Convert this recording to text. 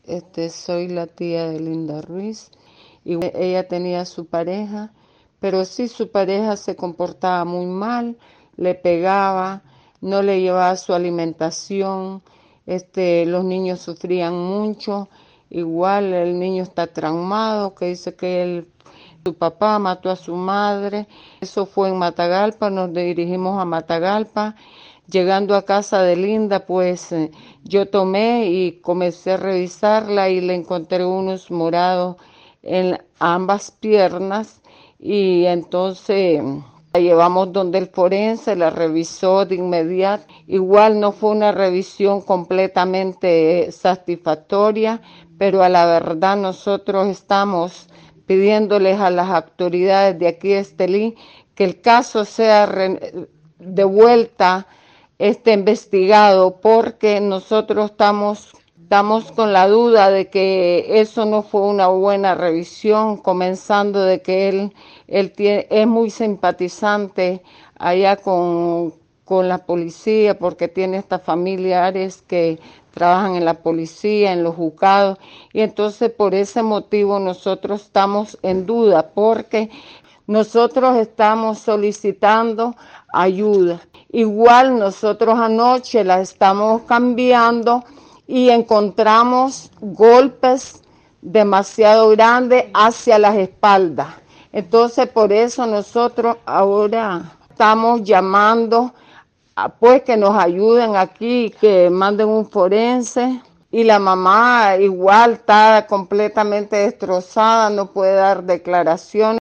Soy la tía de Linda Ruiz y ella tenía su pareja, pero sí su pareja se comportaba muy mal, le pegaba, no le llevaba su alimentación, los niños sufrían mucho, igual el niño está traumado, que dice que su papá mató a su madre. Eso fue en Matagalpa, nos dirigimos a Matagalpa. Llegando a casa de Linda, pues yo tomé y comencé a revisarla y le encontré unos morados en ambas piernas y entonces la llevamos donde el forense, la revisó de inmediato. Igual no fue una revisión completamente satisfactoria, pero a la verdad nosotros estamos pidiéndoles a las autoridades de aquí de Estelí que el caso sea de vuelta investigado, porque nosotros estamos con la duda de que eso no fue una buena revisión, comenzando de que él es muy simpatizante allá con la policía, porque tiene estas familiares que trabajan en la policía, en los juzgados, y entonces por ese motivo nosotros estamos en duda, porque nosotros estamos solicitando ayuda. Igual nosotros anoche la estamos cambiando y encontramos golpes demasiado grandes hacia las espaldas. Entonces por eso nosotros ahora estamos llamando pues que nos ayuden aquí, que manden un forense. Y la mamá igual está completamente destrozada, no puede dar declaraciones.